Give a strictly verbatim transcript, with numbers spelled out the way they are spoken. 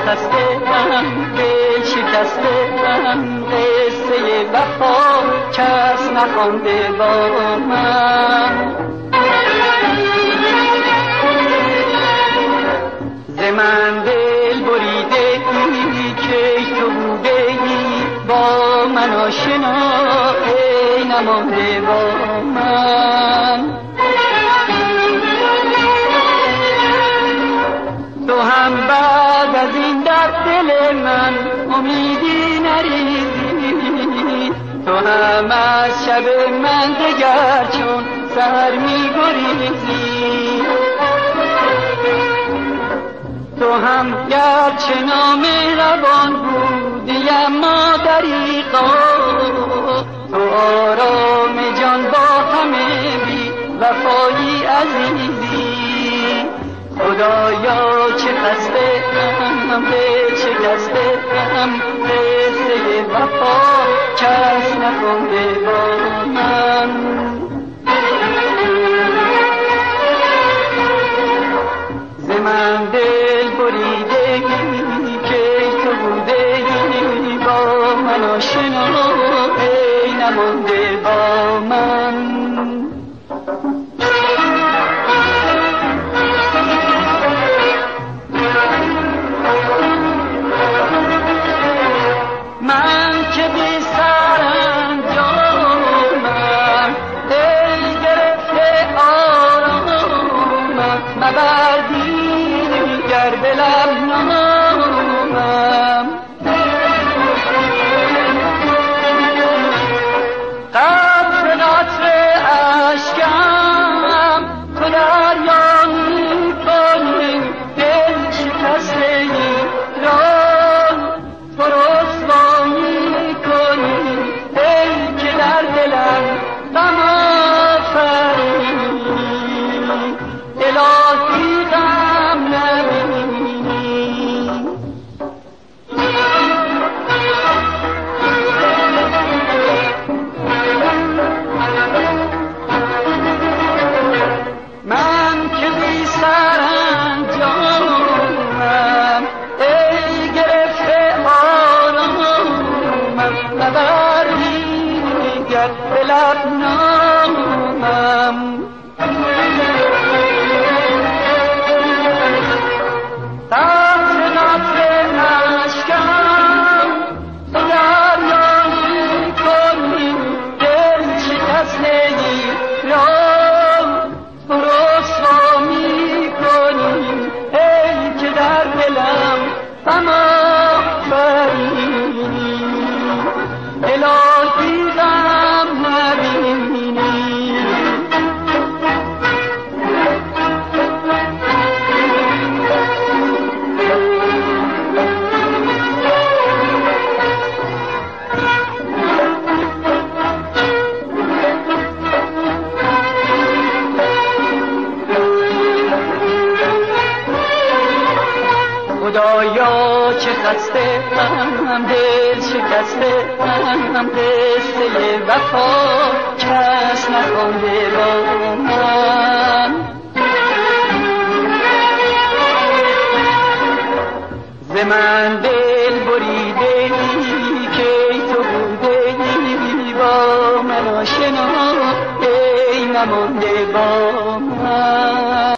خسته ام دل شکسته ام قصه وفا کس نخوانده با من ز من دل بریده ای که تو بوده ای با من آشنا ای نمانده با من تو هم بعد از این در دل من امیدی نریزی تو هم از شب من دگر چون سر می گریزی تو هم گرچه نامهربان بودی اما دریغا تو آرام جان با همه بی وفایی عزیزی خدایا چه خسته ام به چه خسته ام قصه وفا کس نخوانده با من ز من دل بریده ای که تو بوده ای با من آشنا ای نمانده با من خدایا چه خسته ام دل شکسته ام قصه وفا کس نخوانده با من ز من دل بریده ای که تو بوده ای با من آشنا ای نمانده با من